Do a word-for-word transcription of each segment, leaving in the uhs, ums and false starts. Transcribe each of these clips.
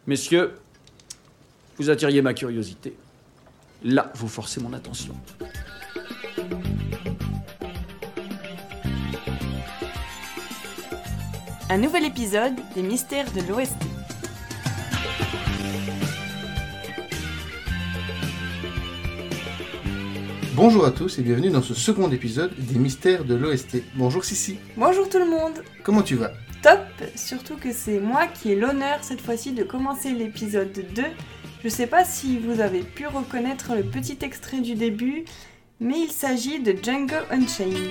Messieurs, vous attiriez ma curiosité. Là, vous forcez mon attention. Un nouvel épisode des Mystères de l'O S T. Bonjour à tous et bienvenue dans ce second épisode des Mystères de l'O S T. Bonjour Sissi. Bonjour tout le monde. Comment tu vas ? Top, surtout que c'est moi qui ai l'honneur cette fois-ci de commencer l'épisode deux. Je sais pas si vous avez pu reconnaître le petit extrait du début, mais il s'agit de Django Unchained.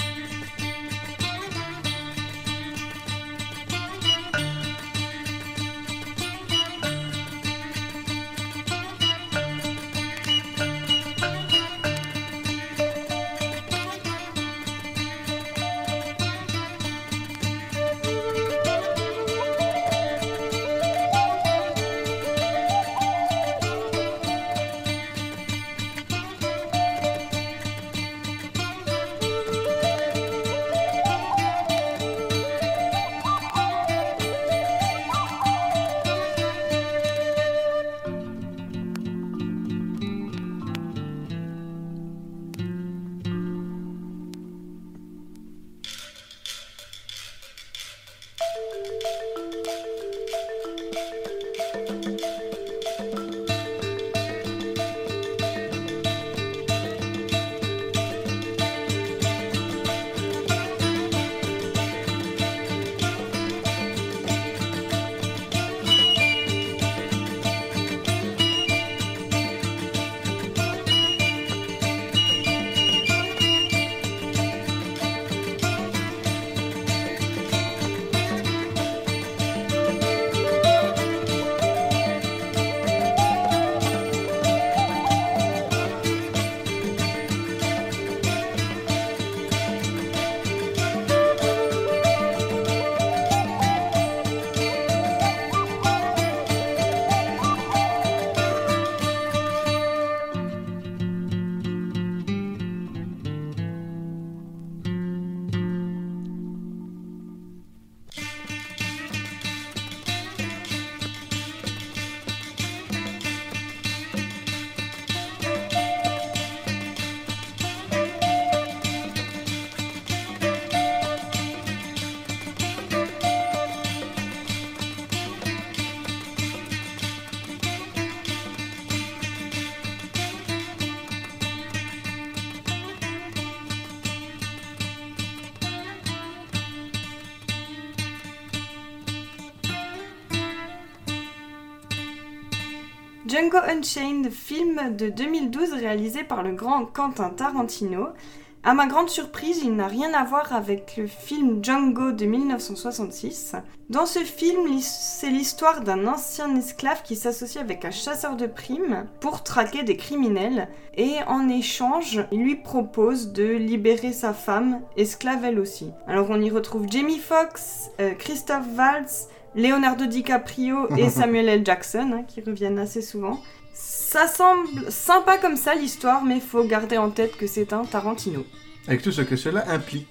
Django Unchained, film de deux mille douze réalisé par le grand Quentin Tarantino. À ma grande surprise, il n'a rien à voir avec le film Django de dix-neuf cent soixante-six. Dans ce film, c'est l'histoire d'un ancien esclave qui s'associe avec un chasseur de primes pour traquer des criminels. Et en échange, il lui propose de libérer sa femme, esclave elle aussi. Alors on y retrouve Jamie Foxx, euh, Christophe Waltz, Leonardo DiCaprio et Samuel L. Jackson, hein, qui reviennent assez souvent. Ça semble sympa comme ça l'histoire, mais faut garder en tête que c'est un Tarantino. Avec tout ce que cela implique.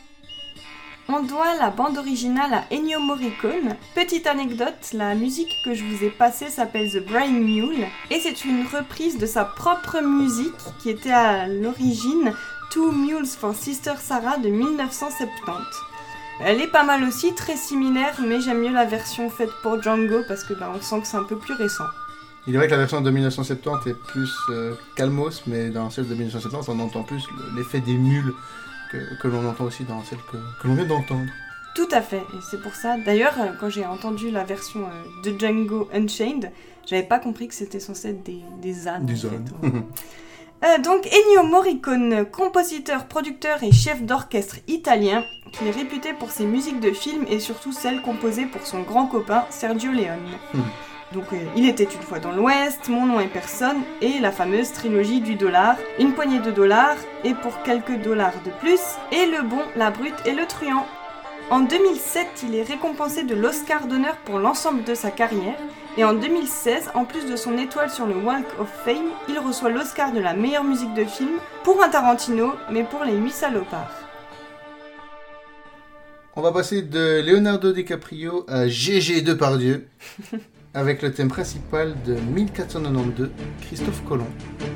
On doit la bande originale à Ennio Morricone. Petite anecdote, la musique que je vous ai passée s'appelle The Brain Mule, et c'est une reprise de sa propre musique qui était à l'origine Two Mules for Sister Sarah de dix-neuf cent soixante-dix. Elle est pas mal aussi, très similaire, mais j'aime mieux la version faite pour Django parce que bah, on sent que c'est un peu plus récent. Il est vrai que la version de dix-neuf cent soixante-dix est plus euh, calmos, mais dans celle de dix-neuf cent soixante-dix, on entend plus l'effet des mules que, que l'on entend aussi dans celle que, que l'on vient d'entendre. Tout à fait, et c'est pour ça. D'ailleurs, quand j'ai entendu la version euh, de Django Unchained, j'avais pas compris que c'était censé être des, des ânes. Des ânes. En fait. Euh, donc Ennio Morricone, compositeur, producteur et chef d'orchestre italien, qui est réputé pour ses musiques de films et surtout celles composées pour son grand copain Sergio Leone. Mm. Donc euh, Il était une fois dans l'Ouest, Mon nom est personne et la fameuse trilogie du dollar, Une poignée de dollars et pour quelques dollars de plus, et Le bon, la brute et le truand. En deux mille sept, il est récompensé de l'Oscar d'honneur pour l'ensemble de sa carrière. Et en deux mille seize, en plus de son étoile sur le Walk of Fame, il reçoit l'Oscar de la meilleure musique de film pour un Tarantino, mais pour Les Huit Salopards. On va passer de Leonardo DiCaprio à Gégé Depardieu. avec le thème principal de mille quatre cent quatre-vingt-douze, Christophe Colomb.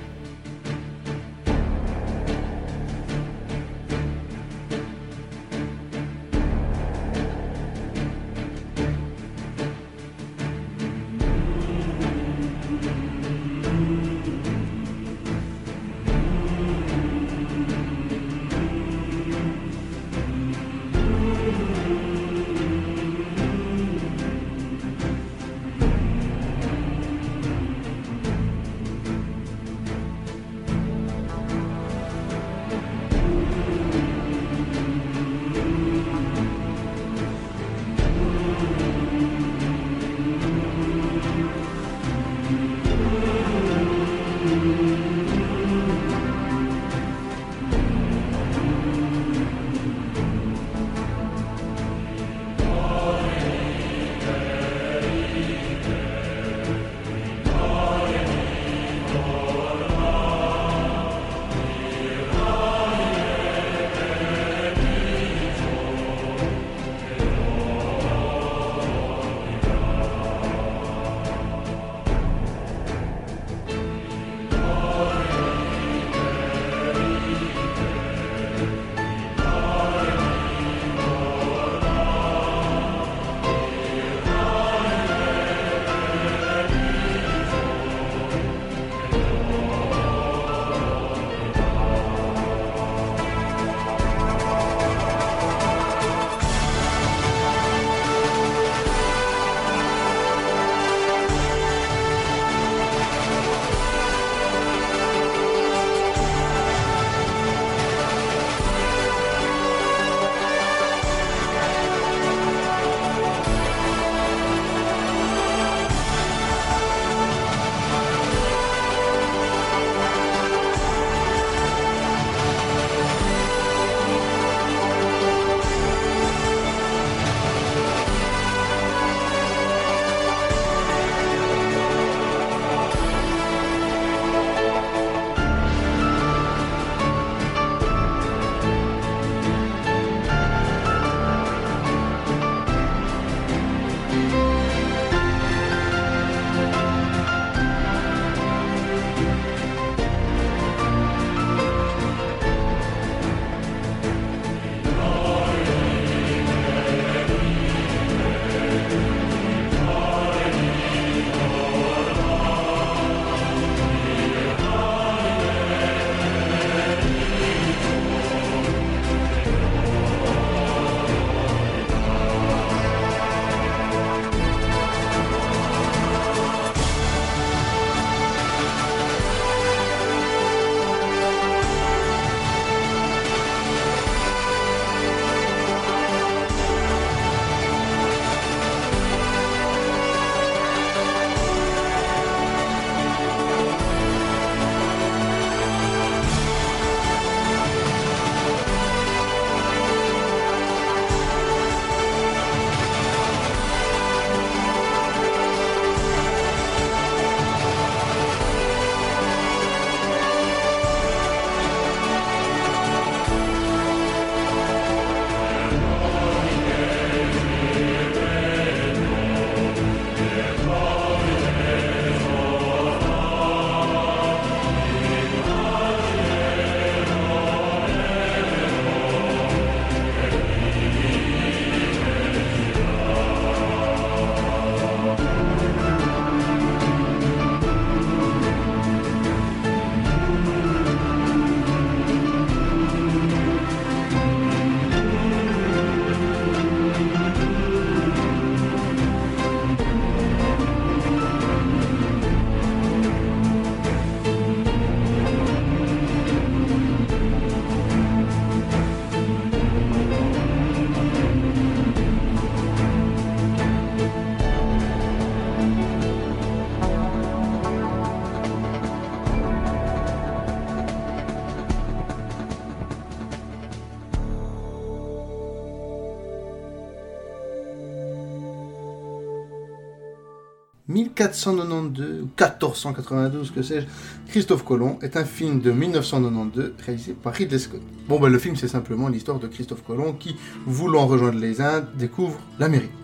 mille quatre cent quatre-vingt-douze ou quatorze cent quatre-vingt-douze, que sais-je, Christophe Colomb est un film de mille neuf cent quatre-vingt-douze réalisé par Ridley Scott. Bon, ben, le film, c'est simplement l'histoire de Christophe Colomb qui, voulant rejoindre les Indes, découvre l'Amérique.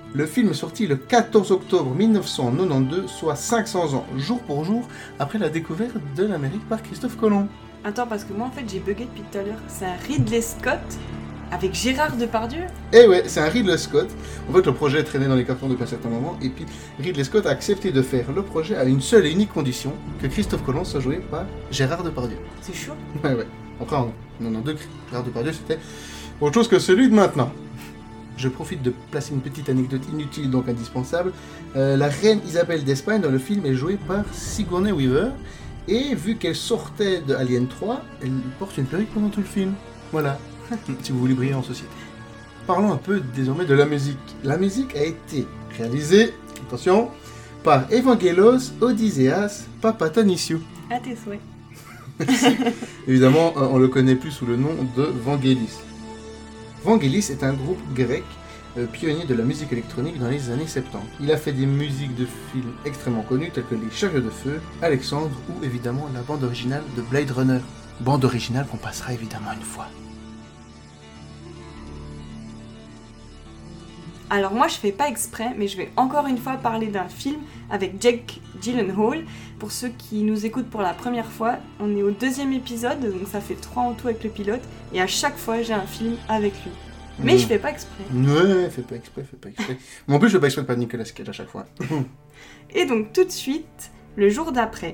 Le film est sorti le quatorze octobre mille neuf cent quatre-vingt-douze, soit cinq cents ans, jour pour jour, après la découverte de l'Amérique par Christophe Colomb. Attends, parce que moi en fait j'ai bugué depuis tout à l'heure. C'est un Ridley Scott avec Gérard Depardieu. Eh ouais, c'est un Ridley Scott. En fait, le projet traînait dans les cartons depuis un certain moment, et puis Ridley Scott a accepté de faire le projet à une seule et unique condition, que Christophe Colomb soit joué par Gérard Depardieu. C'est chaud. Ouais, ouais. Après, en quatre-vingt-douze, Gérard Depardieu, c'était autre chose que celui de maintenant. Je profite de placer une petite anecdote inutile, donc indispensable. Euh, la reine Isabelle d'Espagne dans le film est jouée par Sigourney Weaver, et vu qu'elle sortait de Alien trois, elle porte une perruque pendant tout le film. Voilà, si vous voulez briller en société. Parlons un peu désormais de la musique. La musique a été réalisée, attention, par Evangelos Odysseas Papatanisiou. À tes souhaits. Évidemment, on le connaît plus sous le nom de Vangelis. Vangelis est un groupe grec euh, pionnier de la musique électronique dans les années soixante-dix. Il a fait des musiques de films extrêmement connues telles que Les Chariots de Feu, Alexandre ou évidemment la bande originale de Blade Runner. Bande originale qu'on passera évidemment une fois. Alors moi je fais pas exprès, mais je vais encore une fois parler d'un film avec Jake Gyllenhaal. Pour ceux qui nous écoutent pour la première fois, on est au deuxième épisode, donc ça fait trois en tout avec le pilote, et à chaque fois j'ai un film avec lui. Mais Mmh. je fais pas exprès. Ouais, fais pas exprès, fais pas exprès. Mais en plus, je fais pas exprès de pas de Nicolas Cage à chaque fois. Et donc tout de suite, le jour d'après.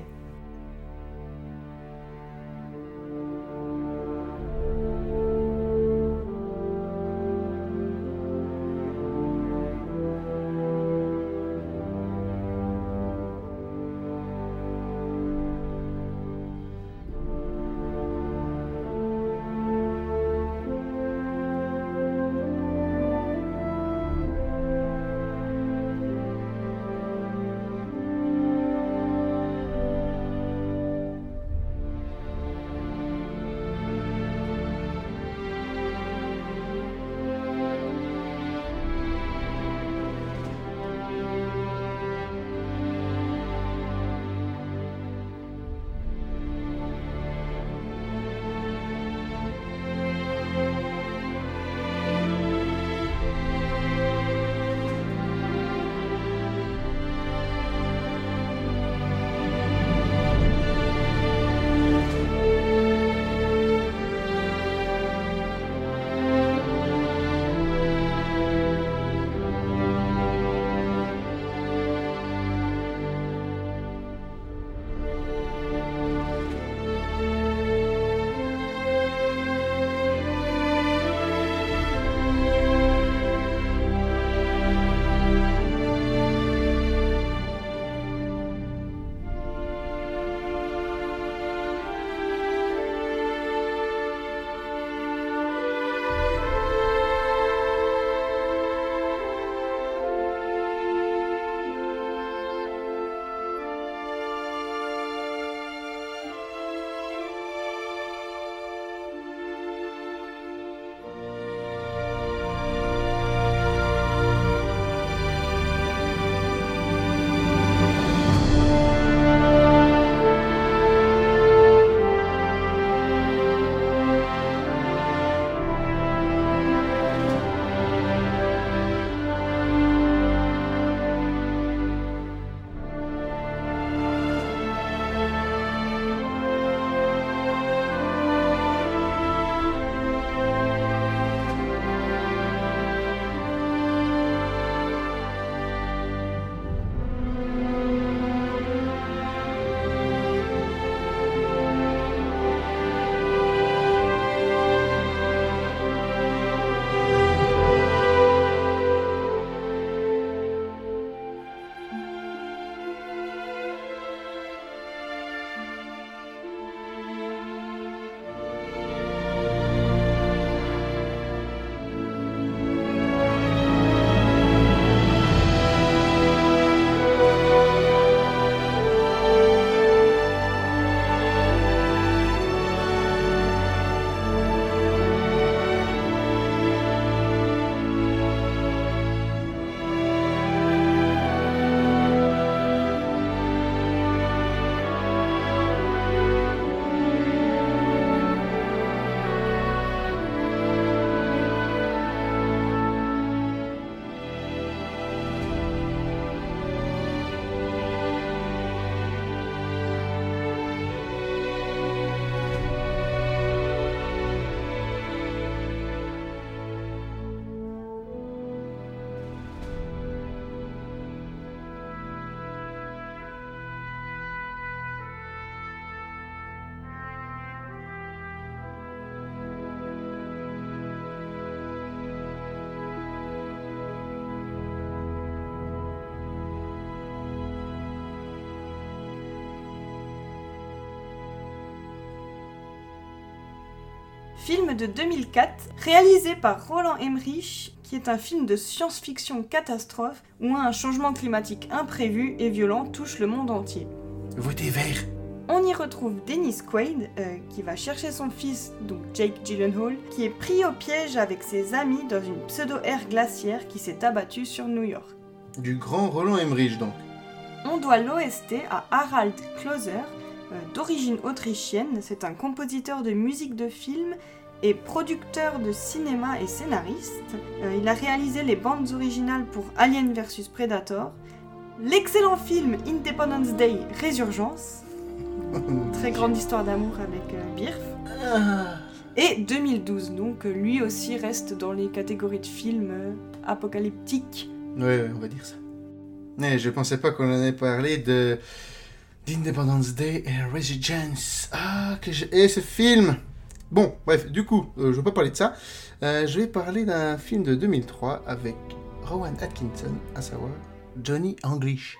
film de deux mille quatre, réalisé par Roland Emmerich, qui est un film de science-fiction catastrophe où un changement climatique imprévu et violent touche le monde entier. Votez vert. On y retrouve Dennis Quaid, euh, qui va chercher son fils, donc Jake Gyllenhaal, qui est pris au piège avec ses amis dans une pseudo-ère glaciaire qui s'est abattue sur New York. Du grand Roland Emmerich, donc. On doit l'O S T à Harald Klauser, euh, d'origine autrichienne. C'est un compositeur de musique de film et producteur de cinéma et scénariste. Euh, il a réalisé les bandes originales pour Alien versus Predator, l'excellent film Independence Day Résurgence, très grande histoire d'amour avec euh, Birf, Ah. et deux mille douze, donc euh, lui aussi reste dans les catégories de films euh, apocalyptiques. Ouais, ouais, on va dire ça. Mais je pensais pas qu'on en ait parlé de d'Independence Day et Resurgence. Ah, que j'ai... Et ce film. Bon, bref, du coup, euh, je vais pas parler de ça. Euh, je vais parler d'un film de deux mille trois avec Rowan Atkinson, à savoir Johnny English.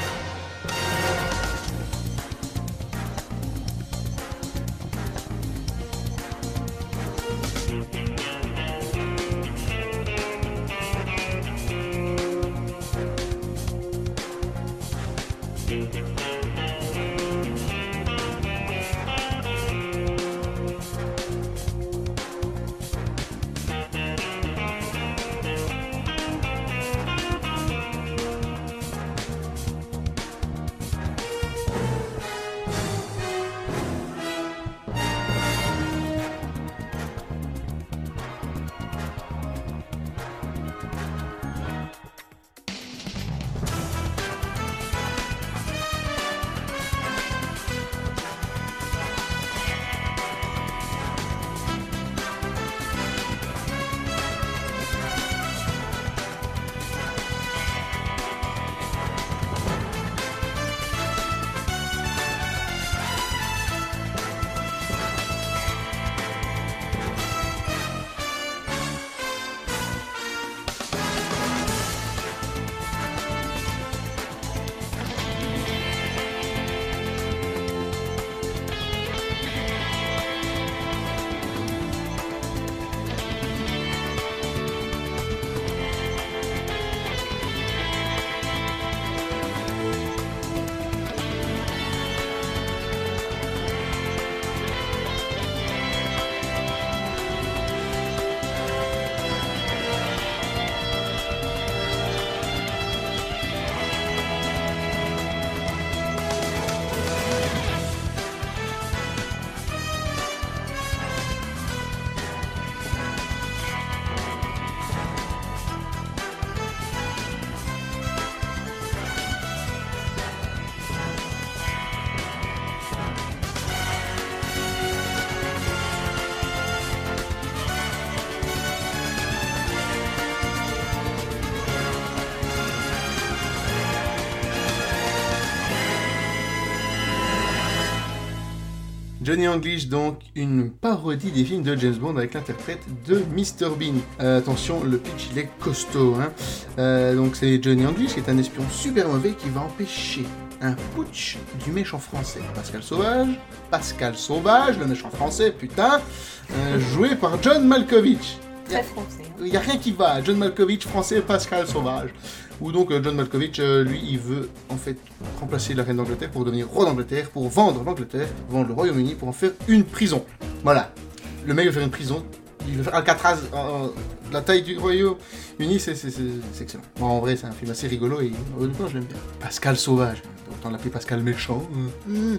Johnny English, donc une parodie des films de James Bond avec l'interprète de mister Bean. Euh, attention, le pitch il est costaud. Hein. Euh, donc c'est Johnny English qui est un espion super mauvais qui va empêcher un putsch du méchant français Pascal Sauvage. Pascal Sauvage, le méchant français, putain, euh, joué par John Malkovich. Très français. Il n'y a rien qui va. John Malkovich, français, Pascal Sauvage. Où donc euh, John Malkovich, euh, lui, il veut en fait remplacer la reine d'Angleterre pour devenir roi d'Angleterre, pour vendre l'Angleterre, vendre le Royaume-Uni, pour en faire une prison. Voilà. Le mec veut faire une prison. Il veut faire Alcatraz, euh, la taille du Royaume-Uni, c'est, c'est, c'est, c'est excellent. Bon, en vrai, c'est un film assez rigolo et honnêtement, je l'aime bien. Pascal Sauvage. Autant l'appeler Pascal Méchant. Mmh.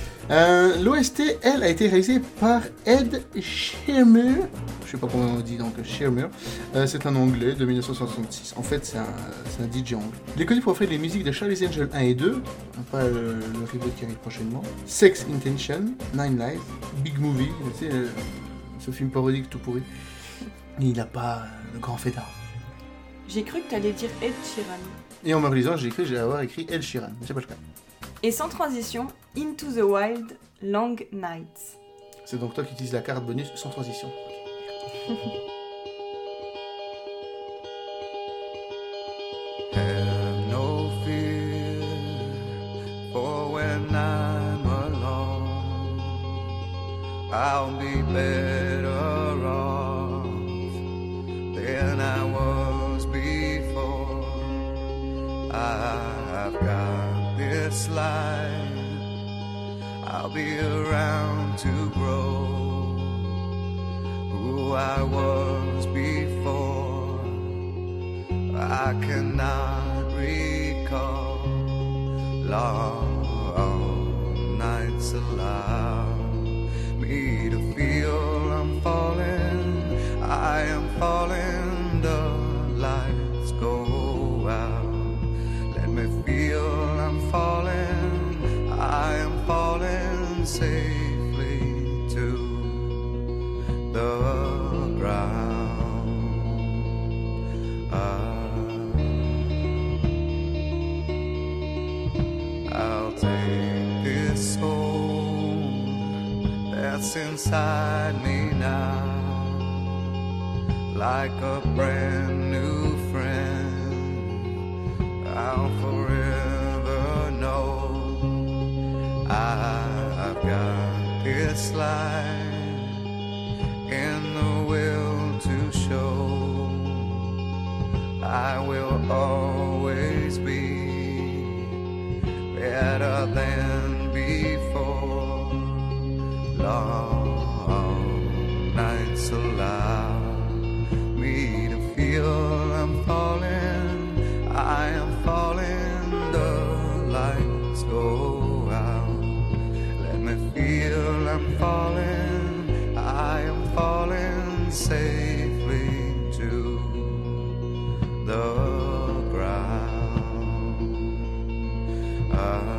Euh, L'O S T, elle, a été réalisée par Ed Sheeran. Je sais pas comment on dit, donc Sheeran. Euh, c'est un anglais de dix-neuf cent soixante-six. En fait, c'est un, c'est un D J anglais. Il est connu pour faire les musiques de Charlie's Angels un et deux, pas le, le reboot qui arrive prochainement. Sex Intention, Nine Lives, Big Movie, tu sais, euh, ce film parodique tout pourri. Il n'a pas le grand fait d'art. J'ai cru que tu allais dire Ed Sheeran. Et en me relisant, j'ai écrit, j'ai avoir écrit Ed Sheeran, mais c'est pas le cas. Et sans transition, Into the Wild, Long Nights. C'est donc toi qui utilises la carte bonus sans transition. Have no fear for when I'm alone. I'll be better I'll be around to grow who I was before. I cannot recall long nights allow me to feel I'm falling. I am falling, the lights go out. Let me feel I'm falling. I am falling safely to the ground. I I'll take this soul that's inside me now, like a brand new friend. I'll forever know I've got this light in the will to show. I will always be better than before. Long nights allow me to feel I'm falling. I am falling, the lights go out. Let me feel I'm falling. I am falling safely to the ground. I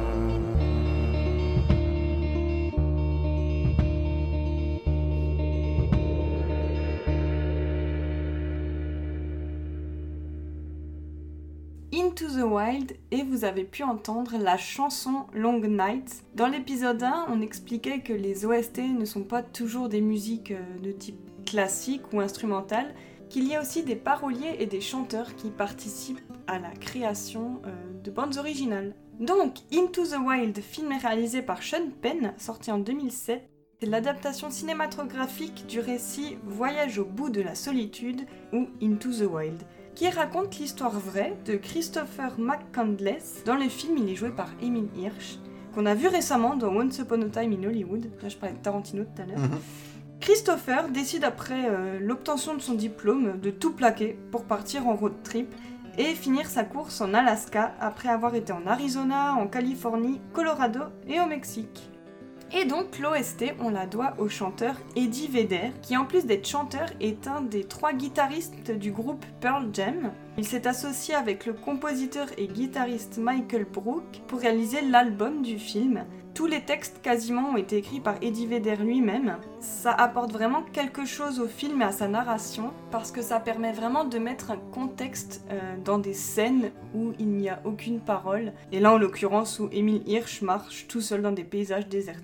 Into the Wild, et vous avez pu entendre la chanson Long Night. Dans l'épisode un, on expliquait que les O S T ne sont pas toujours des musiques de type classique ou instrumentale, qu'il y a aussi des paroliers et des chanteurs qui participent à la création de bandes originales. Donc, Into the Wild, film réalisé par Sean Penn, sorti en deux mille sept, c'est l'adaptation cinématographique du récit Voyage au bout de la solitude ou Into the Wild, qui raconte l'histoire vraie de Christopher McCandless. Dans le film, il est joué par Emile Hirsch, qu'on a vu récemment dans Once Upon a Time in Hollywood. Là, je parlais de Tarantino tout à l'heure. Mm-hmm. Christopher décide après euh, l'obtention de son diplôme de tout plaquer pour partir en road trip et finir sa course en Alaska après avoir été en Arizona, en Californie, Colorado et au Mexique. Et donc l'O S T, on la doit au chanteur Eddie Vedder, qui en plus d'être chanteur est un des trois guitaristes du groupe Pearl Jam. Il s'est associé avec le compositeur et guitariste Michael Brook pour réaliser l'album du film. Tous les textes quasiment ont été écrits par Eddie Vedder lui-même. Ça apporte vraiment quelque chose au film et à sa narration, parce que ça permet vraiment de mettre un contexte euh, dans des scènes où il n'y a aucune parole. Et là en l'occurrence où Emile Hirsch marche tout seul dans des paysages désertés.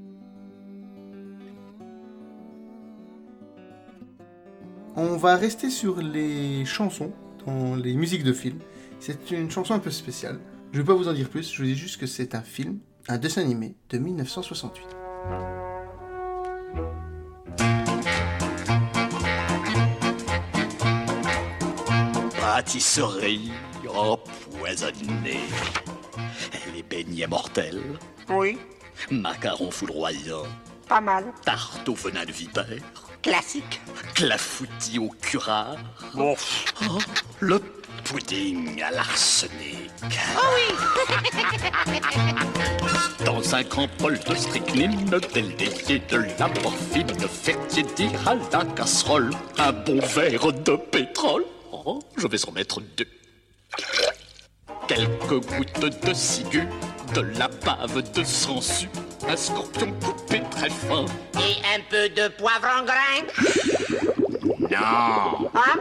On va rester sur les chansons, dans les musiques de films. C'est une chanson un peu spéciale. Je ne vais pas vous en dire plus, je vous dis juste que c'est un film, un dessin animé de dix-neuf cent soixante-huit. Pâtisserie empoisonnée. Les beignets mortels. Oui. Macarons foudroyants. Pas mal. Tarte au venin de vipère. Classique. Clafoutis au curare. Bon. Oh, le pudding à l'arsenic. Oh oui. Dans un grand bol de strychnine, del délié, de la morphine, faire tiédir à la casserole un bon verre de pétrole. Oh, je vais en mettre deux. Quelques gouttes de ciguë, de la bave de sangsue, un scorpion coupé très fin. Et un peu de poivre en grain. Non. Hein?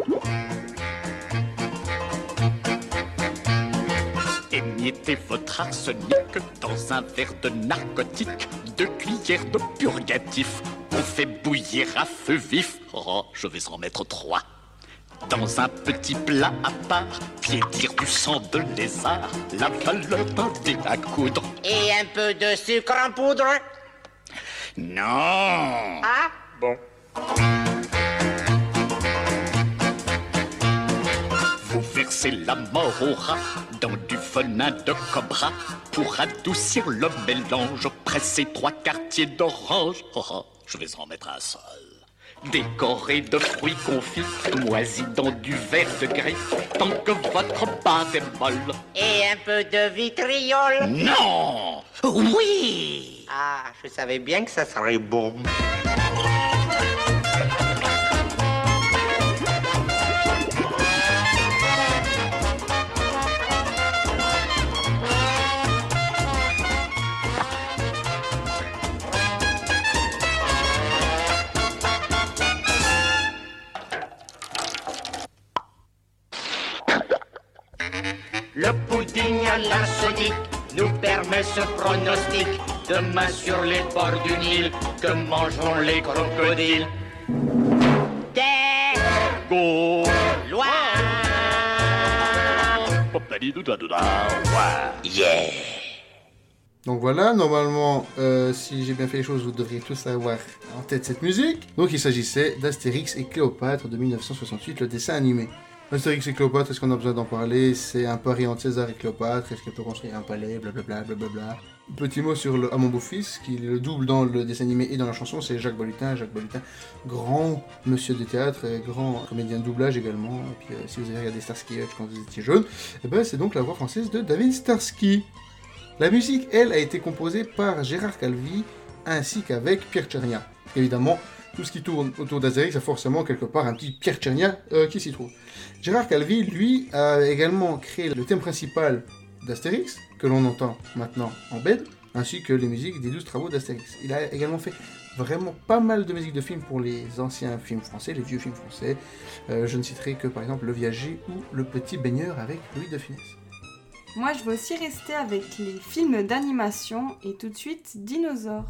Émiettez votre arsenic dans un verre de narcotique, deux cuillères de purgatif. On fait bouillir à feu vif. Oh, je vais en mettre trois. Dans un petit plat à part, piétir du sang de lézard, la valeur d'un dé à coudre. Et un peu de sucre en poudre. Non. Ah, bon. Vous verser la mort au rat dans du venin de cobra. Pour adoucir le mélange, presser trois quartiers d'orange. Oh, oh, je vais en mettre un seul. Décoré de fruits confits, moisis dans du verre de gris, tant que votre pâte est molle. Et un peu de vitriol. Non! Oui! Ah, je savais bien que ça serait bon. Le pudding à la sodique nous permet ce pronostic. Demain sur les bords du Nil, que mangeront les crocodiles? Des Go! lois. Yeah! Donc voilà, normalement, euh, si j'ai bien fait les choses, vous devriez tous avoir en tête cette musique. Donc il s'agissait d'Astérix et Cléopâtre de mille neuf cent soixante-huit, le dessin animé. Astérix et Cléopâtre, est-ce qu'on a besoin d'en parler? C'est un pari entre César et Cléopâtre, est-ce qu'elle peut construire un palais, blablabla, blablabla. Petit mot sur le, à mon beau-fils, qui le double dans le dessin animé et dans la chanson, c'est Jacques Balutin. Jacques Balutin, grand monsieur de théâtre, et grand comédien de doublage également. Et puis euh, si vous avez regardé Starsky Hutch quand vous étiez jeune, et ben, c'est donc la voix française de David Starsky. La musique, elle, a été composée par Gérard Calvi, ainsi qu'avec Pierre Tchernia. Évidemment, tout ce qui tourne autour d'Astérix a forcément quelque part un petit Pierre Tchernia euh, qui s'y trouve. Gérard Calvi, lui, a également créé le thème principal d'Astérix, que l'on entend maintenant en bed, ainsi que les musiques des douze travaux d'Astérix. Il a également fait vraiment pas mal de musique de films pour les anciens films français, les vieux films français. Euh, je ne citerai que par exemple Le Viager ou Le Petit Baigneur avec Louis de Funès. Moi, je vais aussi rester avec les films d'animation et tout de suite Dinosaures.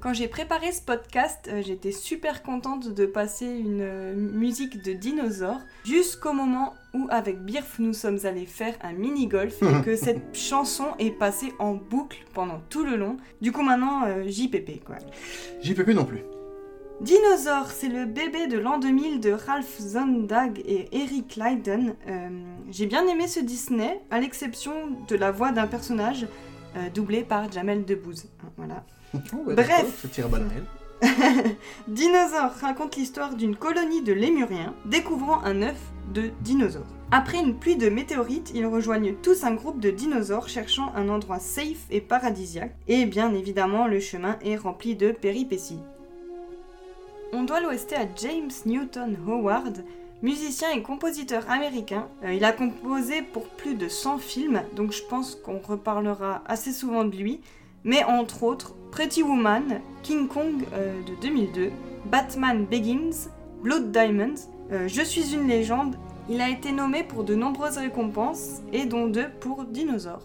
Quand j'ai préparé ce podcast, euh, j'étais super contente de passer une euh, musique de dinosaures jusqu'au moment où avec Birf nous sommes allés faire un mini-golf et que cette chanson est passée en boucle pendant tout le long. Du coup maintenant, euh, J P P quoi. J P P non plus. Dinosaur, c'est le bébé de l'an deux mille de Ralph Zondag et Eric Lydon. Euh, j'ai bien aimé ce Disney, à l'exception de la voix d'un personnage euh, doublé par Jamel Debbouze. Voilà. Oh, ouais, Bref. Ça tire à balles réelles. Dinosaur raconte l'histoire d'une colonie de lémuriens découvrant un œuf de dinosaure. Après une pluie de météorites, ils rejoignent tous un groupe de dinosaures cherchant un endroit safe et paradisiaque. Et bien évidemment, le chemin est rempli de péripéties. On doit l'O S T à James Newton Howard, musicien et compositeur américain. Euh, il a composé pour plus de cent films, donc je pense qu'on reparlera assez souvent de lui. Mais entre autres, Pretty Woman, King Kong euh, de deux mille deux, Batman Begins, Blood Diamonds, euh, Je suis une légende. Il a été nommé pour de nombreuses récompenses, et dont deux pour Dinosaur.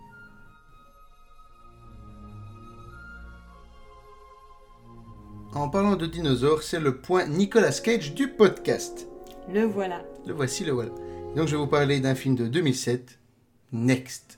En parlant de dinosaures, c'est le point Nicolas Cage du podcast. Le voilà. Le voici, le voilà. Donc je vais vous parler d'un film de deux mille sept, Next.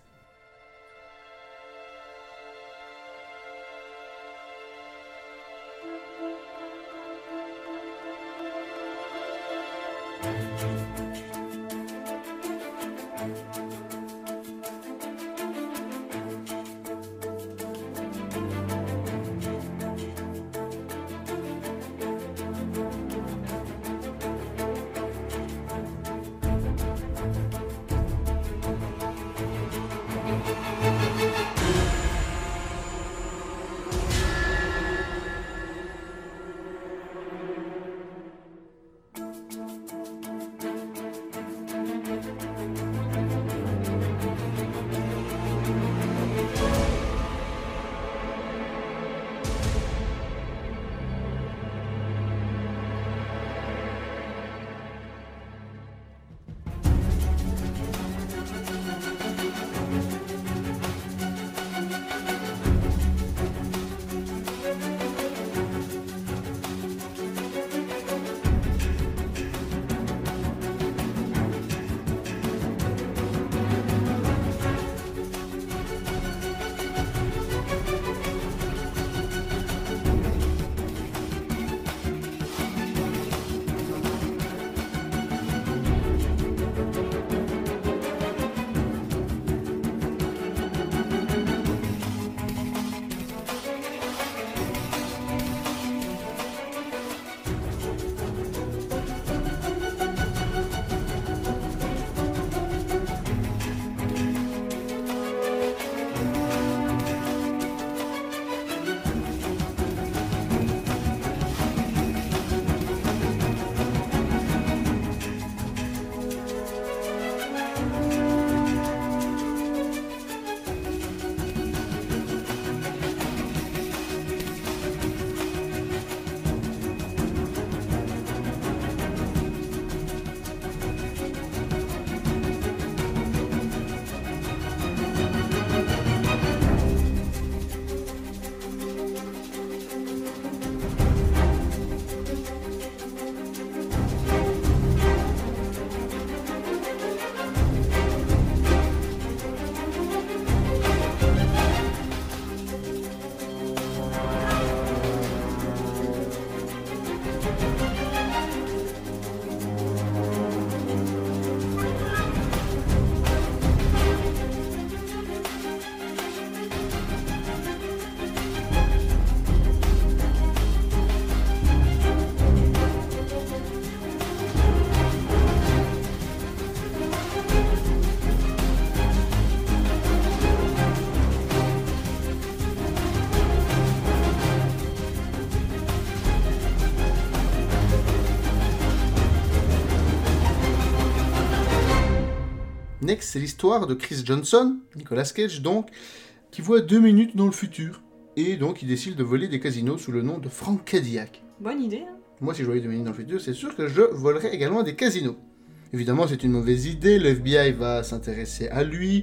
Next, c'est l'histoire de Chris Johnson, Nicolas Cage donc, qui voit deux minutes dans le futur. Et donc, il décide de voler des casinos sous le nom de Frank Cadillac. Bonne idée, hein. Moi, si je voyais deux minutes dans le futur, c'est sûr que je volerais également des casinos. Évidemment, c'est une mauvaise idée, le F B I va s'intéresser à lui,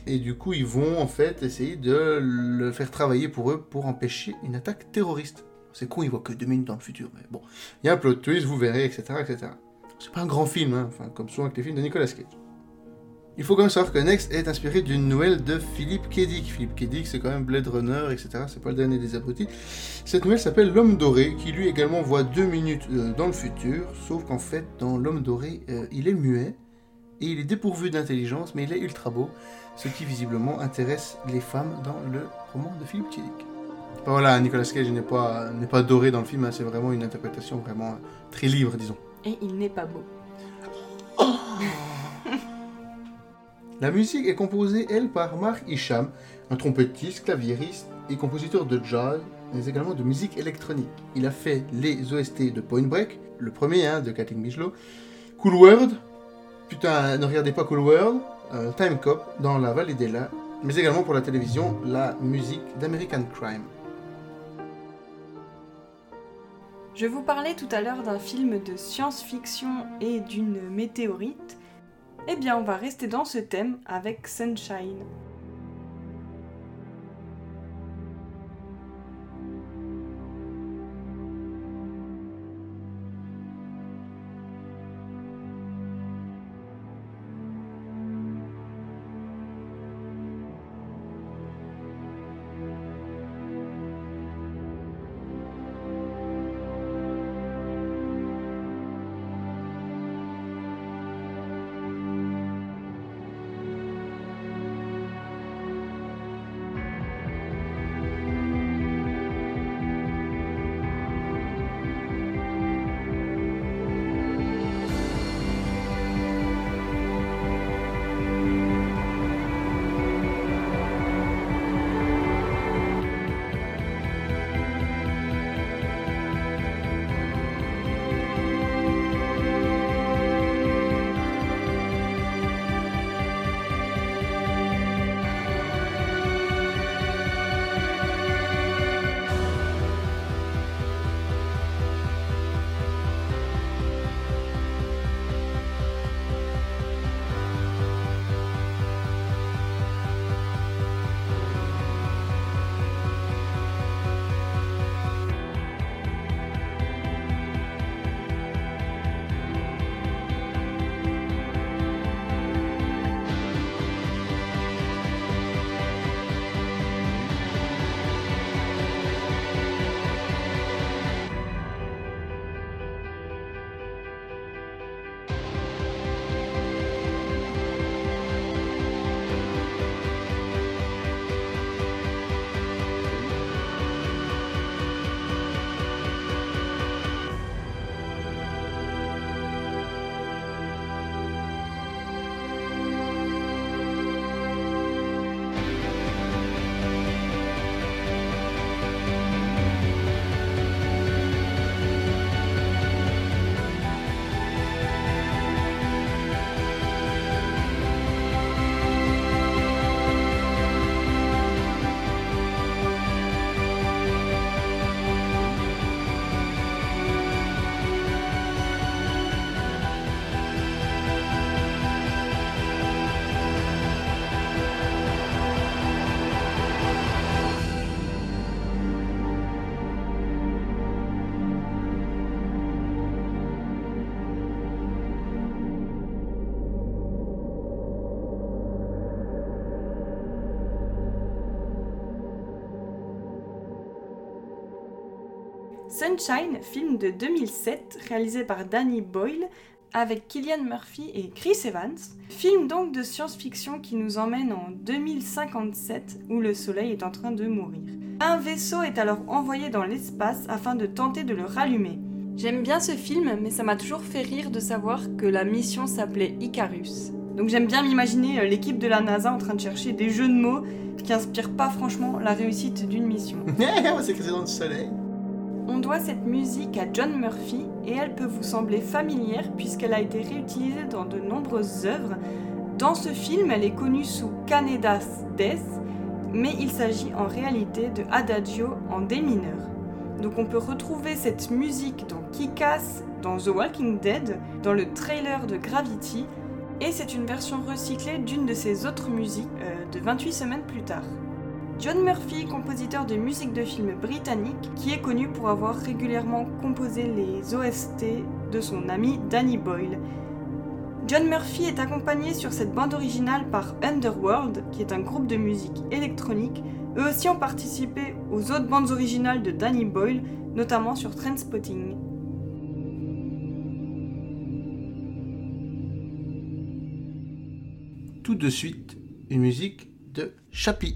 et du coup ils vont en fait essayer de le faire travailler pour eux pour empêcher une attaque terroriste. C'est con, ils voient que deux minutes dans le futur, mais bon. Il y a un plot twist, vous verrez, et cetera, et cetera. C'est pas un grand film, hein, enfin, comme souvent avec les films de Nicolas Cage. Il faut quand même savoir que Next est inspiré d'une nouvelle de Philip K. Dick. Philip K. Dick, c'est quand même Blade Runner, et cetera. C'est pas le dernier des abrutis. Cette nouvelle s'appelle L'Homme Doré, qui lui également voit deux minutes euh, dans le futur, sauf qu'en fait, dans L'Homme Doré, euh, il est muet, et il est dépourvu d'intelligence, mais il est ultra beau, ce qui visiblement intéresse les femmes dans le roman de Philip K. Dick. Enfin, voilà, Nicolas Cage n'est pas, n'est pas doré dans le film, hein, c'est vraiment une interprétation vraiment très libre, disons. Et il n'est pas beau. Oh La musique est composée, elle, par Mark Isham, un trompettiste, claviériste et compositeur de jazz, mais également de musique électronique. Il a fait les O S T de Point Break, le premier, hein, de Kathleen Bigelow, Cool World, putain, ne regardez pas Cool World, euh, Time Cop, dans La Vallée des Lats, mais également pour la télévision, la musique d'American Crime. Je vous parlais tout à l'heure d'un film de science-fiction et d'une météorite. Eh bien, on va rester dans ce thème avec Sunshine. Sunshine, film de deux mille sept, réalisé par Danny Boyle, avec Cillian Murphy et Chris Evans. Film donc de science-fiction qui nous emmène en deux mille cinquante-sept, où le soleil est en train de mourir. Un vaisseau est alors envoyé dans l'espace afin de tenter de le rallumer. J'aime bien ce film, mais ça m'a toujours fait rire de savoir que la mission s'appelait Icarus. Donc j'aime bien m'imaginer l'équipe de la NASA en train de chercher des jeux de mots qui inspirent pas franchement la réussite d'une mission. C'est que c'est dans le soleil. On doit cette musique à John Murphy et elle peut vous sembler familière puisqu'elle a été réutilisée dans de nombreuses œuvres. Dans ce film, elle est connue sous Kaneda's Death, mais il s'agit en réalité de Adagio en Dé mineur. Donc on peut retrouver cette musique dans Kick-Ass, dans The Walking Dead, dans le trailer de Gravity et c'est une version recyclée d'une de ses autres musiques euh, de vingt-huit semaines plus tard. John Murphy, compositeur de musique de film britannique, qui est connu pour avoir régulièrement composé les O S T de son ami Danny Boyle. John Murphy est accompagné sur cette bande originale par Underworld, qui est un groupe de musique électronique. Eux aussi ont participé aux autres bandes originales de Danny Boyle, notamment sur Trainspotting. Tout de suite, une musique de Chappie.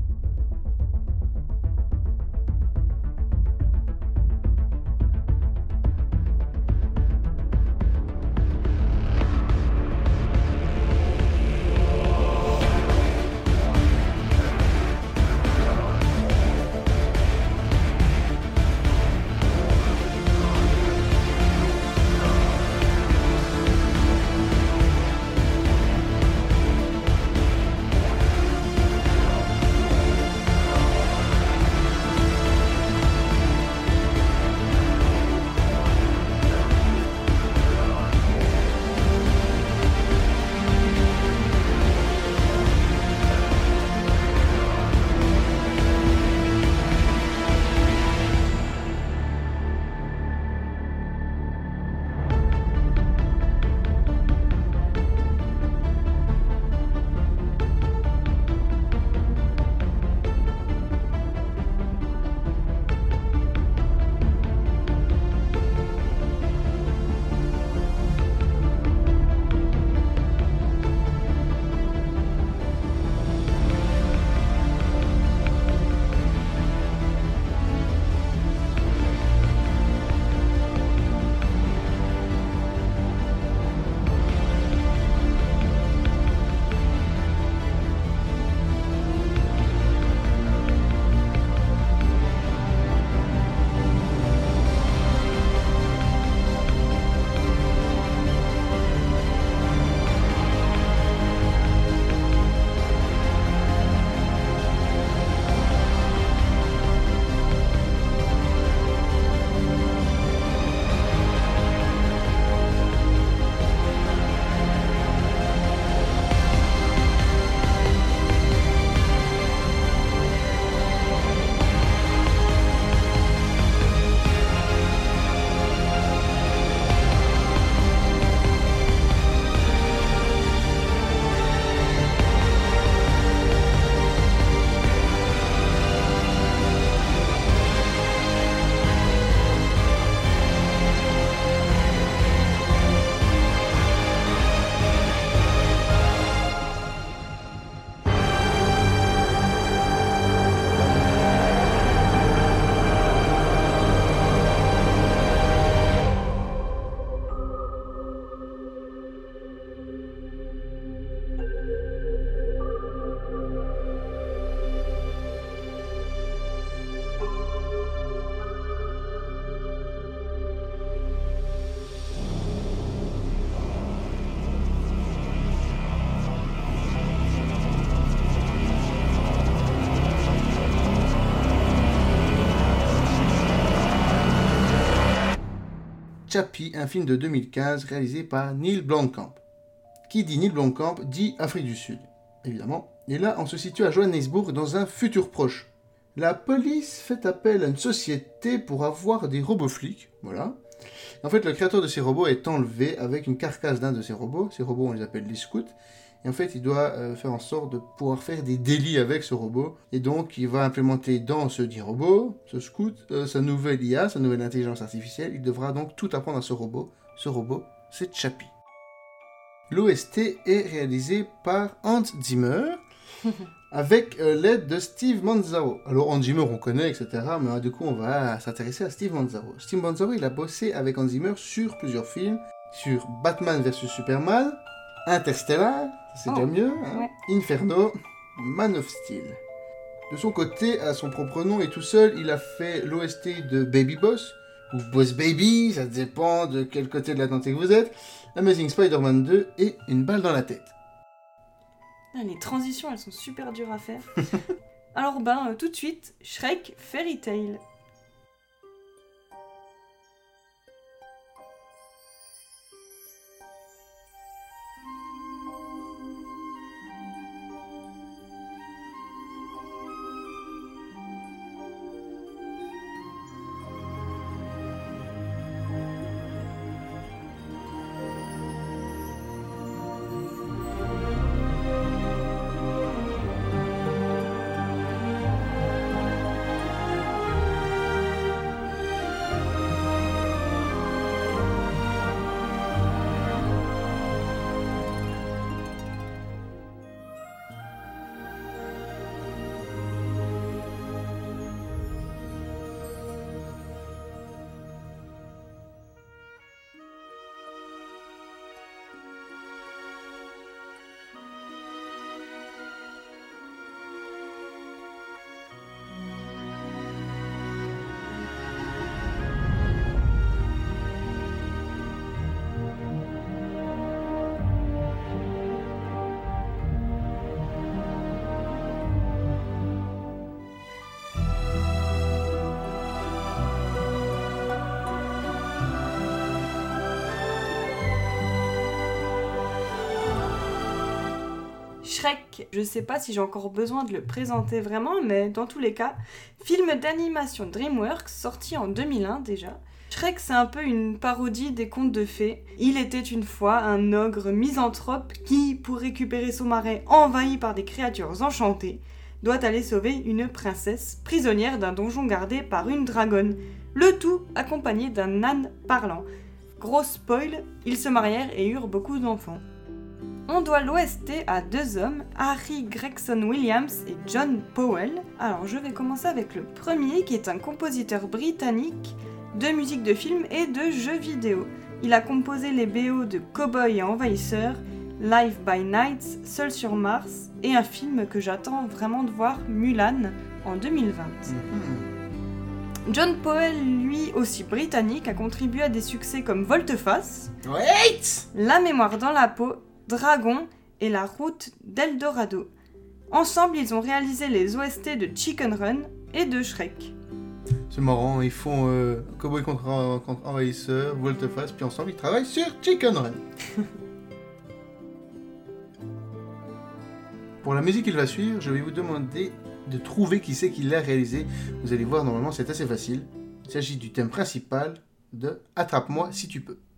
Chappie, un film de deux mille quinze réalisé par Neil Blomkamp. Qui dit Neil Blomkamp dit Afrique du Sud, évidemment. Et là, on se situe à Johannesburg dans un futur proche. La police fait appel à une société pour avoir des robots flics, voilà. En fait, le créateur de ces robots est enlevé avec une carcasse d'un de ces robots. Ces robots, on les appelle les scouts. Et en fait, il doit euh, faire en sorte de pouvoir faire des délits avec ce robot. Et donc, il va implémenter dans ce dit robot, ce scout, euh, sa nouvelle I A, sa nouvelle intelligence artificielle. Il devra donc tout apprendre à ce robot. Ce robot, c'est Chappie. L'O S T est réalisé par Hans Zimmer, avec euh, l'aide de Steve Manzaro. Alors, Hans Zimmer, on connaît, et cetera. Mais euh, du coup, on va s'intéresser à Steve Manzaro. Steve Manzaro, il a bossé avec Hans Zimmer sur plusieurs films. Sur Batman versus Superman, Interstellar, c'est oh, déjà mieux, hein, ouais. Inferno, Man of Steel. De son côté, à son propre nom et tout seul, il a fait l'O S T de Baby Boss, ou Boss Baby, ça dépend de quel côté de l'Atlantique vous êtes, Amazing Spider-Man deux et Une balle dans la tête. Ah, les transitions, elles sont super dures à faire. Alors ben, euh, tout de suite, Shrek Fairy Tail. Shrek, je sais pas si j'ai encore besoin de le présenter vraiment, mais dans tous les cas, film d'animation DreamWorks sorti en deux mille un déjà. Shrek, c'est un peu une parodie des contes de fées. Il était une fois un ogre misanthrope qui, pour récupérer son marais envahi par des créatures enchantées, doit aller sauver une princesse prisonnière d'un donjon gardé par une dragonne. Le tout accompagné d'un âne parlant. Gros spoil, ils se marièrent et eurent beaucoup d'enfants. On doit l'O S T à deux hommes, Harry Gregson Williams et John Powell. Alors je vais commencer avec le premier qui est un compositeur britannique de musique de film et de jeux vidéo. Il a composé les B O de Cowboy et Envahisseur, Live by Night, Seul sur Mars et un film que j'attends vraiment de voir, Mulan, en deux mille vingt. Mm-hmm. John Powell, lui aussi britannique, a contribué à des succès comme Volte-Face, Wait La mémoire dans la peau, Dragon et La route d'Eldorado. Ensemble, ils ont réalisé les O S T de Chicken Run et de Shrek. C'est marrant, ils font euh, Cowboy contre, contre Envahisseur, Volte-Face, puis ensemble ils travaillent sur Chicken Run. Pour la musique qui va suivre, je vais vous demander de trouver qui c'est qui l'a réalisé. Vous allez voir, normalement c'est assez facile. Il s'agit du thème principal de Attrape-moi si tu peux.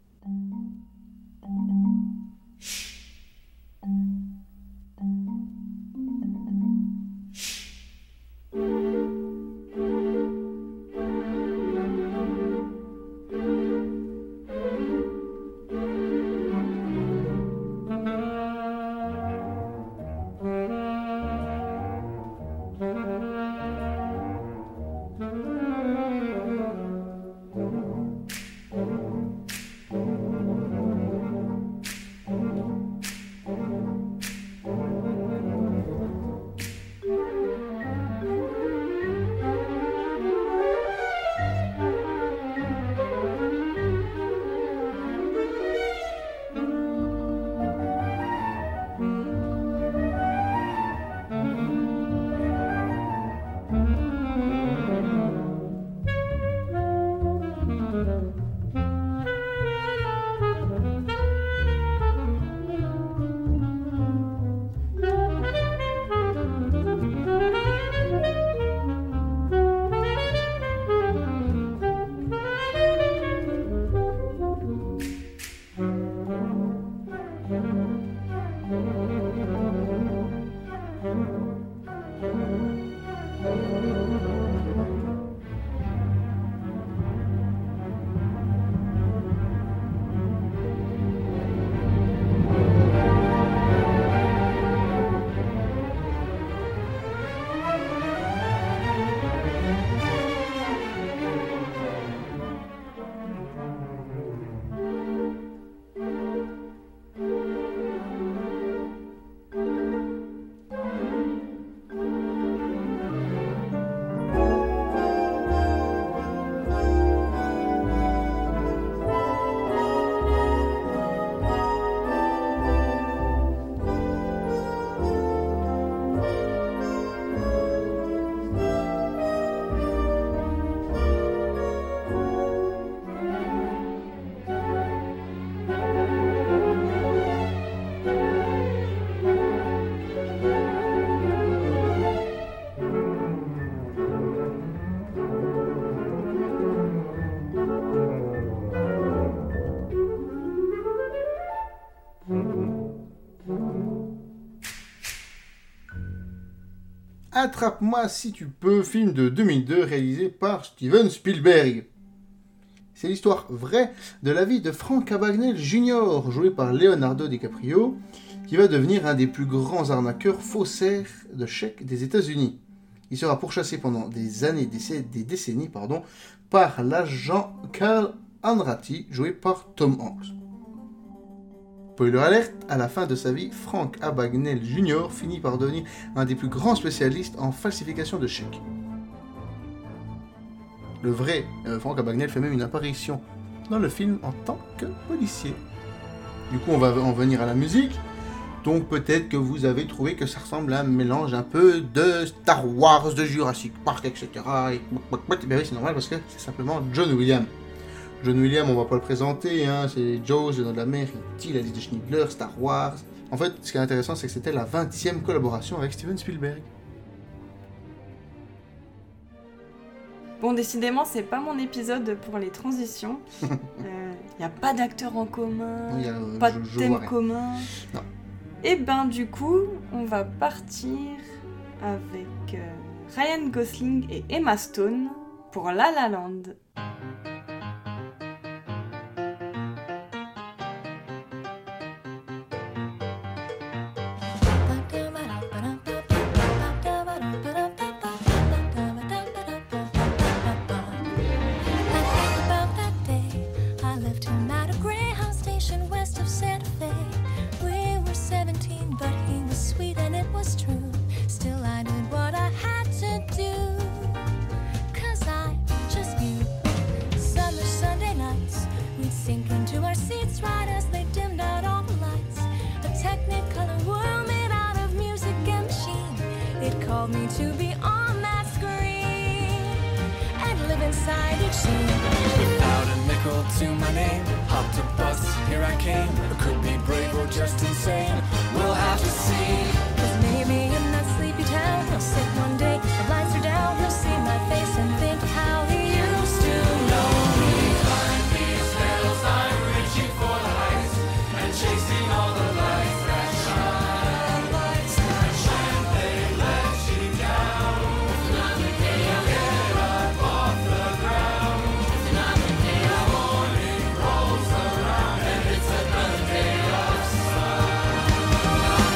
Attrape-moi si tu peux, film de deux mille deux réalisé par Steven Spielberg. C'est l'histoire vraie de la vie de Frank Abagnale junior, joué par Leonardo DiCaprio, qui va devenir un des plus grands arnaqueurs faussaires de chèques des États-Unis. Il sera pourchassé pendant des années, des, des décennies, pardon, par l'agent Carl Hanratty, joué par Tom Hanks. Spoiler alert, à la fin de sa vie, Frank Abagnale junior finit par devenir un des plus grands spécialistes en falsification de chèques. Le vrai euh, Frank Abagnale fait même une apparition dans le film en tant que policier. Du coup, on va en venir à la musique. Donc peut-être que vous avez trouvé que ça ressemble à un mélange un peu de Star Wars, de Jurassic Park, et cetera. Et... Ben oui, c'est normal parce que c'est simplement John Williams. John Williams, on va pas le présenter, hein, c'est Jaws, Le Nom de la Mer, E T, La Liste de Schindler, Star Wars. En fait, ce qui est intéressant, c'est que c'était la vingtième collaboration avec Steven Spielberg. Bon, décidément, c'est pas mon épisode pour les transitions. Il euh, n'y a pas d'acteurs en commun, Oui, euh, pas je- de je thème vois rien. commun. Non. Et ben du coup, on va partir avec euh, Ryan Gosling et Emma Stone pour La La Land. I left him at a Greyhound station west of Santa Fe. We were seventeen, but he was sweet and it was true. Still, I did what I had to do, 'cause I just knew. Summer Sunday nights, we'd sink into our seats right as they dimmed out all the lights. A Technicolor world made out of music and machine. It called me to be on that screen and live inside each scene. Without a nickel to my name, hopped a bus, here I came. I could be brave or just insane, we'll have to see. 'Cause maybe in that sleepy town, he'll sit one day, the lights are down, he'll see my face and think how he used to know me. Behind these hills I'm reaching for the heights and chasing all the lights that shine. Lights that shine, they let you down. It's another day of get up off the ground. It's another day of morning rolls around and it's another day of sun.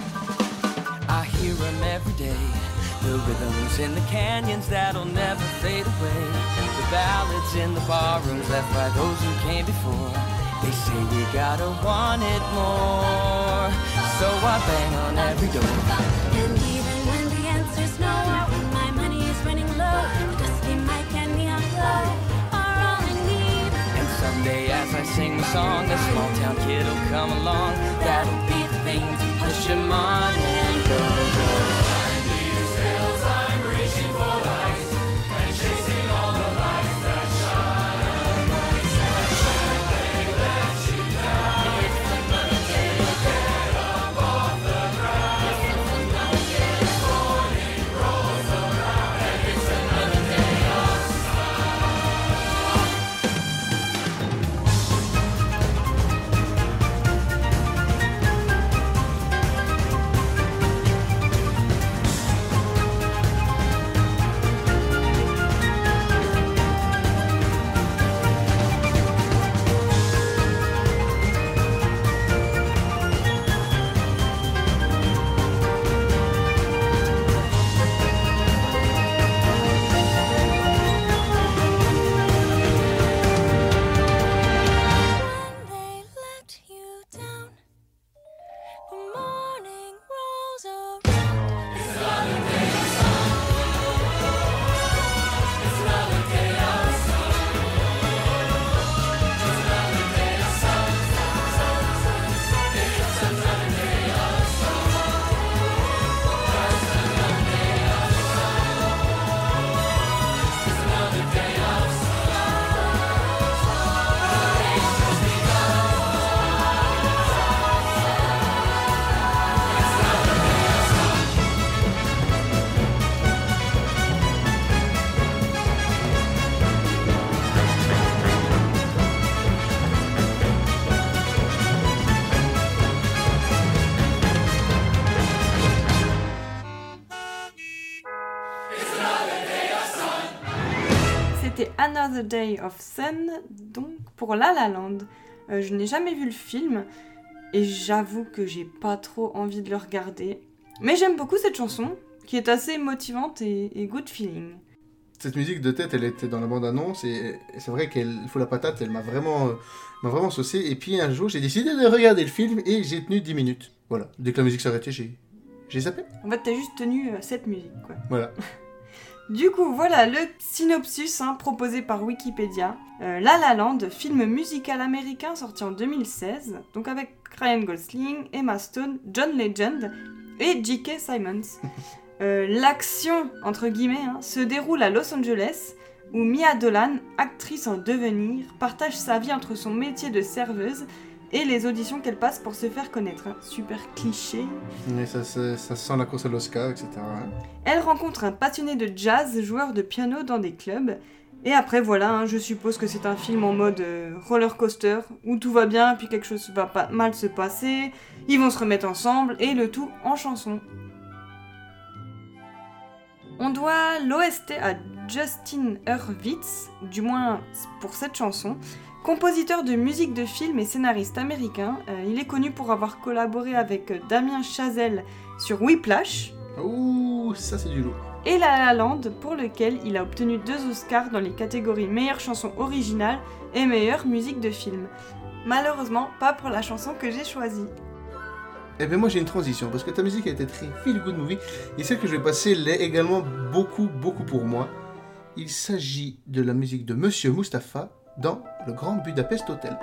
I hear 'em every day, the rhythms in the canyons that'll never fade away. The ballads in the barrooms left by those who came before. They say we gotta want it more, so I bang on every door. And even when the answer's no, or when my money is running low, the dusty mic and neon glow are all I need. And someday as I sing the song, a small town kid will come along. That'll be the thing to push him on and go, go. Behind these hills I'm reaching for lights and chasing all the lights that shine. Lights that shine, they let you down. It's another day to get up off the ground. It's another day, morning rolls around and it's another day of When they let you down, the morning rolls around. It's another day of sun. It's another day of sun. It's another day of sun. It's another day of sun. It's another day of sun. It's another day of sun. C'était Another Day of Sun, donc pour La La Land. Euh, je n'ai jamais vu le film et j'avoue que j'ai pas trop envie de le regarder. Mais j'aime beaucoup cette chanson qui est assez motivante et, et good feeling. Cette musique de tête, elle était dans la bande-annonce et, et c'est vrai qu'elle faut la patate, elle m'a vraiment, euh, m'a vraiment saucé. Et puis un jour, j'ai décidé de regarder le film et j'ai tenu dix minutes. Voilà, dès que la musique s'arrêtait, j'ai, j'ai zappé. En fait, t'as juste tenu euh, cette musique, quoi. Voilà. Du coup, voilà le synopsis hein, proposé par Wikipédia. Euh, La La Land, film musical américain sorti en deux mille seize, donc avec Ryan Gosling, Emma Stone, John Legend et J K. Simmons. Euh, l'action, entre guillemets, hein, se déroule à Los Angeles, où Mia Dolan, actrice en devenir, partage sa vie entre son métier de serveuse et les auditions qu'elle passe pour se faire connaître. Hein. Super cliché. Mais ça, ça, ça sent la course à l'Oscar, et cetera. hein. Elle rencontre un passionné de jazz, joueur de piano dans des clubs. Et après, voilà, hein, je suppose que c'est un film en mode euh, roller coaster, où tout va bien, puis quelque chose va pas mal se passer, ils vont se remettre ensemble, et le tout en chanson. On doit l'O S T à Justin Hurwitz, du moins pour cette chanson. Compositeur de musique de film et scénariste américain, euh, il est connu pour avoir collaboré avec euh, Damien Chazelle sur Whiplash, Ouh, ça c'est du lourd. et La La Land, pour lequel il a obtenu deux Oscars dans les catégories meilleure chanson originale et meilleure musique de film. Malheureusement, pas pour la chanson que j'ai choisie. Eh bien moi j'ai une transition, parce que ta musique a été très feel good movie, et celle que je vais passer l'est également beaucoup, beaucoup pour moi. Il s'agit de la musique de Monsieur Mustapha dans Le Grand Budapest Hotel.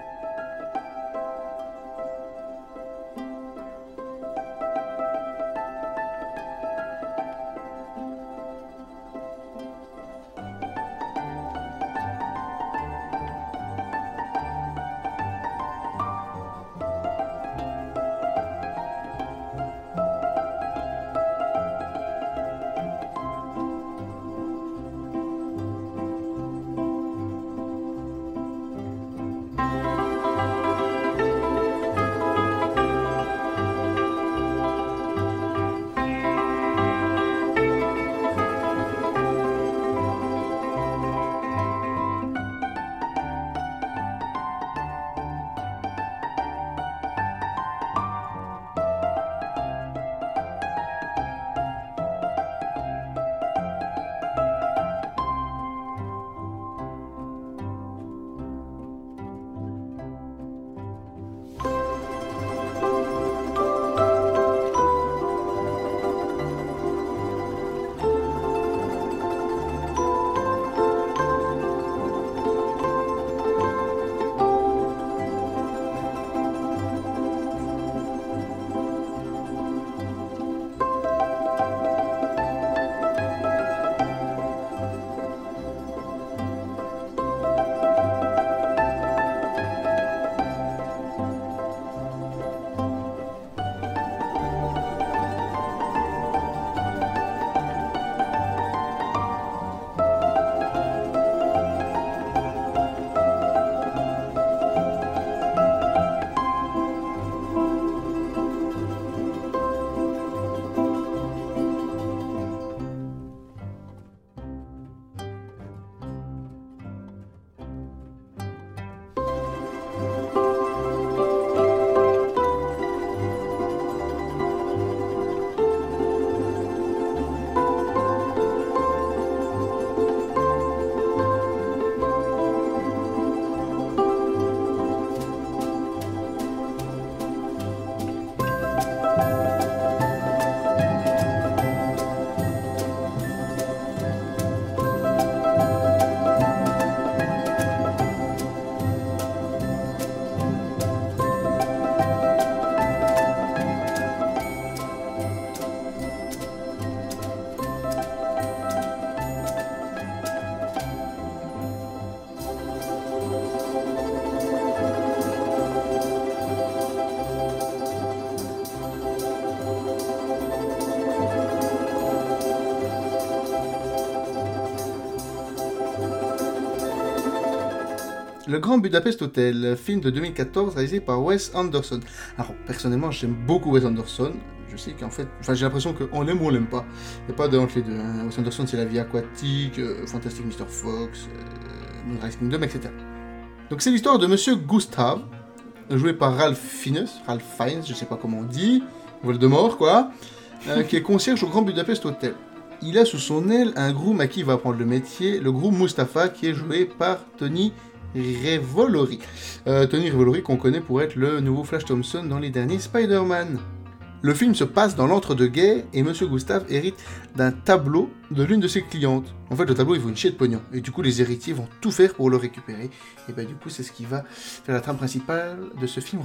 Le Grand Budapest Hotel, film de deux mille quatorze réalisé par Wes Anderson. Alors, personnellement, j'aime beaucoup Wes Anderson. Je sais qu'en fait, enfin, j'ai l'impression qu'on l'aime ou on l'aime pas. Il n'y a pas de entre les deux. Hein. Wes Anderson, c'est La Vie aquatique, euh, Fantastic mister Fox, euh, Moonrise Kingdom, et cetera. Donc, c'est l'histoire de Monsieur Gustav, joué par Ralph Fiennes, Ralph Fiennes, je sais pas comment on dit, Voldemort, quoi, euh, qui est concierge au Grand Budapest Hotel. Il a sous son aile un groom à qui il va apprendre le métier, le groom Mustapha, qui est joué par Tony Revolori. Euh, Tony Revolori qu'on connaît pour être le nouveau Flash Thompson dans les derniers Spider-Man. Le film se passe dans l'entre-deux-guerres et Monsieur Gustave hérite d'un tableau de l'une de ses clientes. En fait, le tableau, il vaut une chier de pognon. Et du coup, les héritiers vont tout faire pour le récupérer. Et bah, du coup, c'est ce qui va faire la trame principale de ce film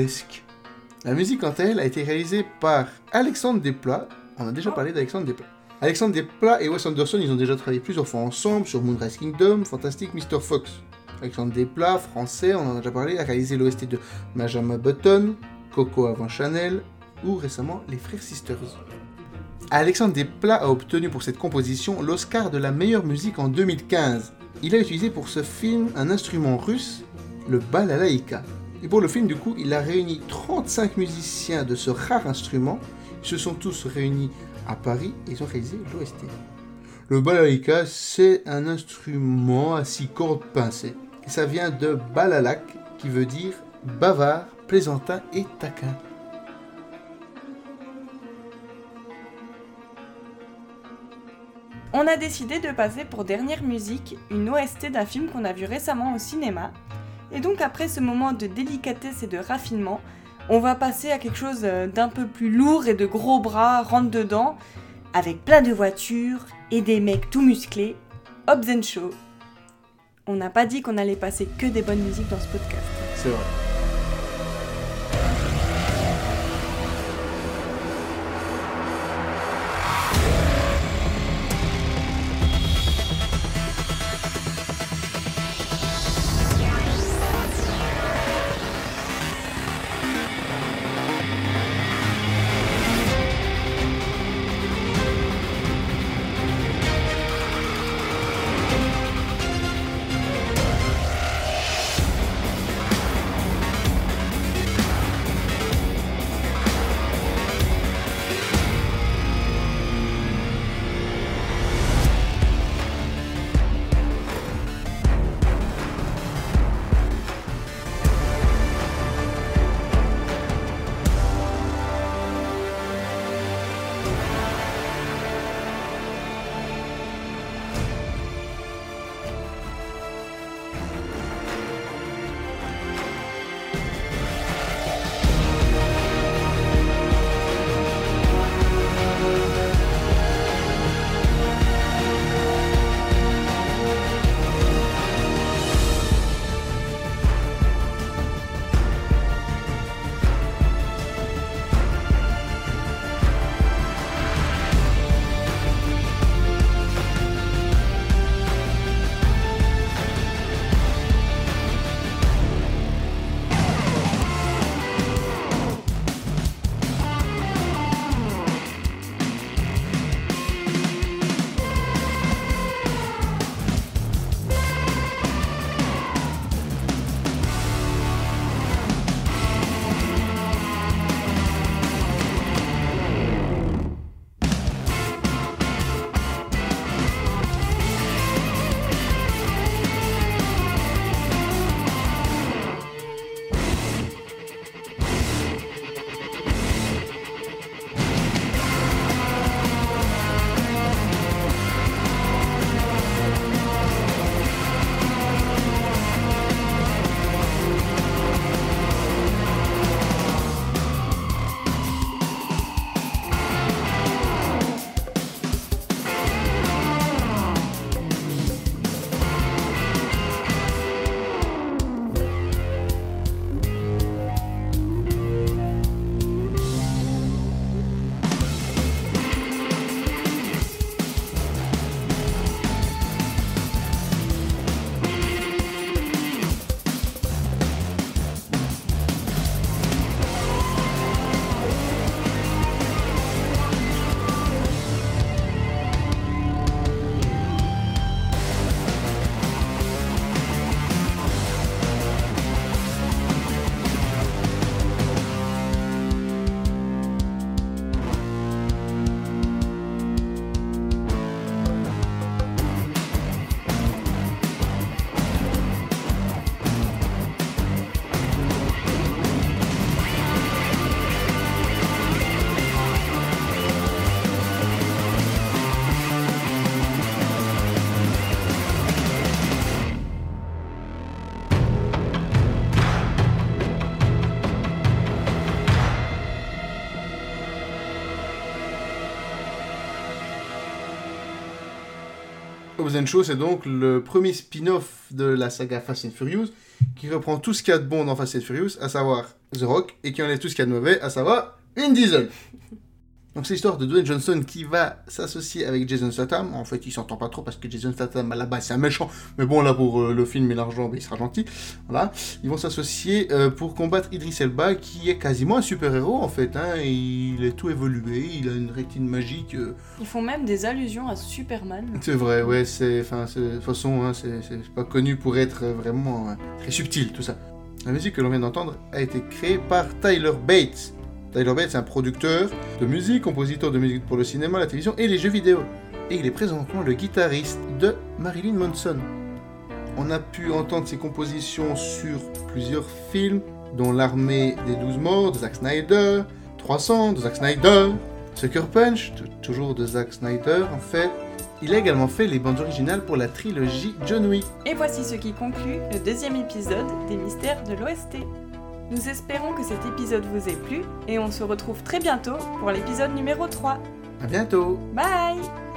rocambolesque. La musique, quant à elle, a été réalisée par Alexandre Desplat. On a déjà parlé d'Alexandre Desplat. Alexandre Desplat et Wes Anderson, ils ont déjà travaillé plusieurs fois ensemble sur Moonrise Kingdom, Fantastic mister Fox. Alexandre Desplat, français, on en a déjà parlé, a réalisé l'O S T de Benjamin Button, Coco avant Chanel, ou récemment Les Frères Sisters. Alexandre Desplat a obtenu pour cette composition l'Oscar de la meilleure musique en deux mille quinze. Il a utilisé pour ce film un instrument russe, le balalaïka. Et pour le film, du coup, il a réuni trente-cinq musiciens de ce rare instrument. Ils se sont tous réunis à Paris et ils ont réalisé l'O S T. Le balalaïka, c'est un instrument à six cordes pincées. Et ça vient de balalak, qui veut dire bavard, plaisantin et taquin. On a décidé de passer pour dernière musique une O S T d'un film qu'on a vu récemment au cinéma. Et donc après ce moment de délicatesse et de raffinement, on va passer à quelque chose d'un peu plus lourd et de gros bras rentre dedans, avec plein de voitures et des mecs tout musclés, Hobbs and Shaw. On n'a pas dit qu'on allait passer que des bonnes musiques dans ce podcast. C'est vrai. Hobbs and Shaw, c'est donc le premier spin-off de la saga Fast and Furious, qui reprend tout ce qu'il y a de bon dans Fast and Furious, à savoir The Rock, et qui enlève tout ce qu'il y a de mauvais, à savoir Vin Diesel. Donc c'est l'histoire de Dwayne Johnson qui va s'associer avec Jason Statham. En fait, il s'entend pas trop parce que Jason Statham à la base c'est un méchant, mais bon là pour euh, le film et l'argent, ben, il sera gentil. Voilà, ils vont s'associer euh, pour combattre Idris Elba, qui est quasiment un super-héros en fait. Hein. Il est tout évolué, il a une rétine magique. Euh... Ils font même des allusions à Superman. C'est vrai, ouais, c'est, enfin, c'est, de toute façon, hein, c'est, c'est pas connu pour être vraiment euh, très subtil tout ça. La musique que l'on vient d'entendre a été créée par Tyler Bates. Tyler Bates est un producteur de musique, compositeur de musique pour le cinéma, la télévision et les jeux vidéo. Et il est présentement le guitariste de Marilyn Manson. On a pu entendre ses compositions sur plusieurs films, dont L'Armée des douze morts de Zack Snyder, trois cents de Zack Snyder, Sucker Punch, t- toujours de Zack Snyder en fait. Il a également fait les bandes originales pour la trilogie John Wick. Et voici ce qui conclut le deuxième épisode des Mystères de l'O S T. Nous espérons que cet épisode vous ait plu et on se retrouve très bientôt pour l'épisode numéro trois. À bientôt. Bye!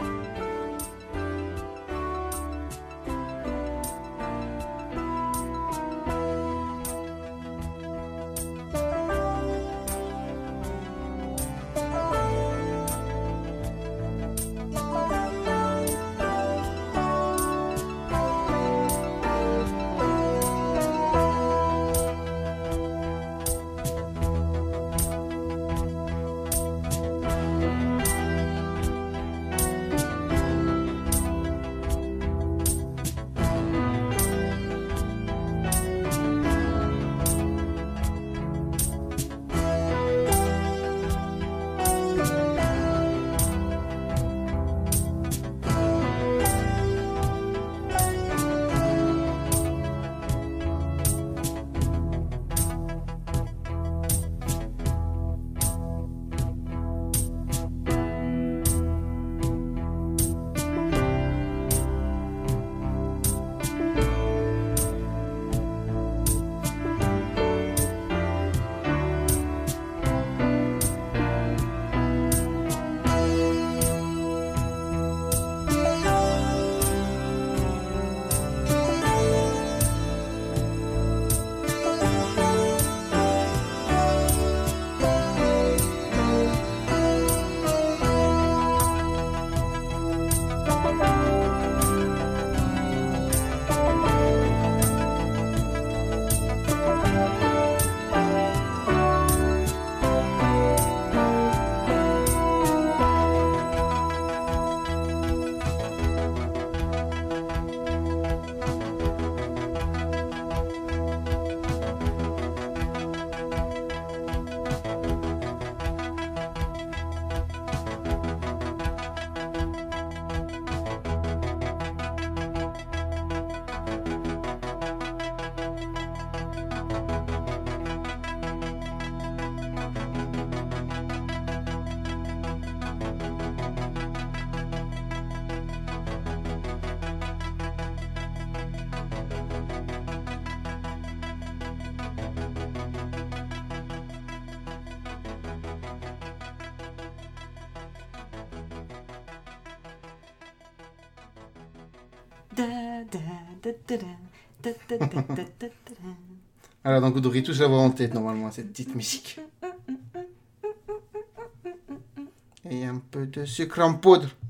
Alors donc vous devriez tous l'avoir en tête normalement, cette petite musique. Et un peu de sucre en poudre.